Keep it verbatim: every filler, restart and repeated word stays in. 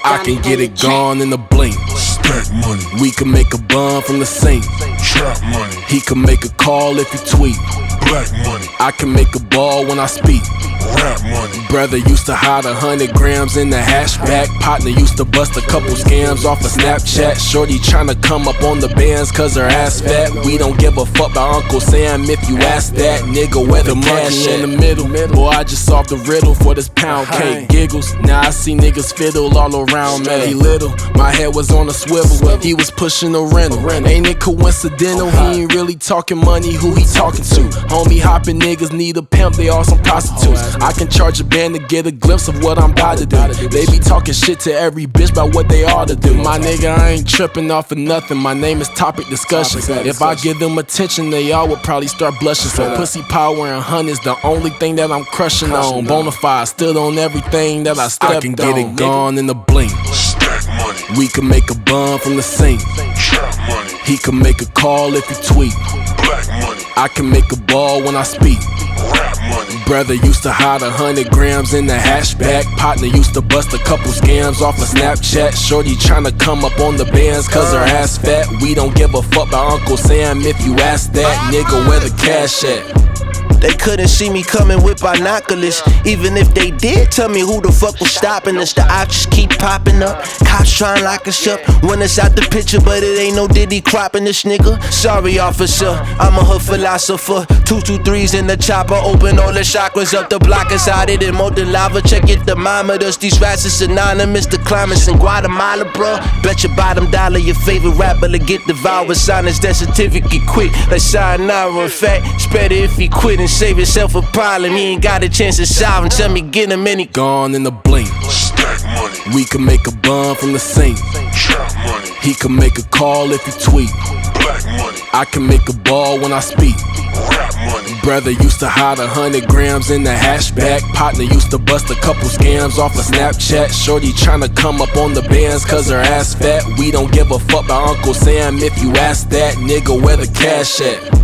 I can get it gone in a blink. Stack money. We can make a bun from the sink. Trap money. He can make a call if you tweet. Black money. I can make a ball when I speak. Rap money. Brother used to hide a hundred grams in the hatchback. Partner used to bust a couple scams off of Snapchat. Shorty tryna come up on the bands cause her ass fat. We don't give a fuck about Uncle Sam if you ask that. Nigga, where the cash in the middle. Boy, I just solved the riddle for this pound cake. Giggles, now I see niggas fiddle all around me. He little, my head was on a swivel. He was pushing a rental. Ain't it coincidental? He ain't really talking money, who he talking to? Homie hopping niggas need a pimp, they all some prostitutes. I can charge a band to get a glimpse of what I'm about to do. They be talking shit to every bitch about what they ought to do. My nigga, I ain't tripping off of nothing. My name is Topic Discussion. If I give them attention, they all would probably start blushing. So pussy power and honey's the only thing that I'm crushing on. Bonafide stood on everything that I stepped on. I can get it gone in a blink. Stack money. We can make a bun from the sink. Trap money. He can make a call if you tweet. Black money. I can make a ball when I speak. Rap money. Brother used to hide a hundred grams in the hatchback. Partner used to bust a couple scams off of Snapchat. Shorty tryna come up on the bands cause her ass fat. We don't give a fuck about Uncle Sam if you ask that. Nigga, where the cash at? They couldn't see me coming with binoculars. Even if they did, tell me who the fuck was stopping us. The options keep popping up. Cops trying to lock us up when it's out the picture, but it ain't no Diddy cropping this nigga. Sorry, officer, I'm a hood philosopher. Two, two, threes in the chopper. Open all the chakras up. The block is out it and molten lava. Check it, thermometers. These rats is anonymous. The climates in Guatemala, bro. Bet your bottom dollar your favorite rapper to get devoured. Sign his death certificate quick. Like sayonara. In fact, it's better if he quit and save himself a problem. He ain't got a chance to solve him. Tell me get him any gone in a blink. Stack money. We can make a bun from the sink. Trap money. He can make a call if you tweet. Black money. I can make a ball when I speak. Rap money. Brother used to hide a hundred grams in the hatchback. Partner used to bust a couple scams off of Snapchat. Shorty tryna come up on the bands cause her ass fat. We don't give a fuck about Uncle Sam if you ask that. Nigga, where the cash at?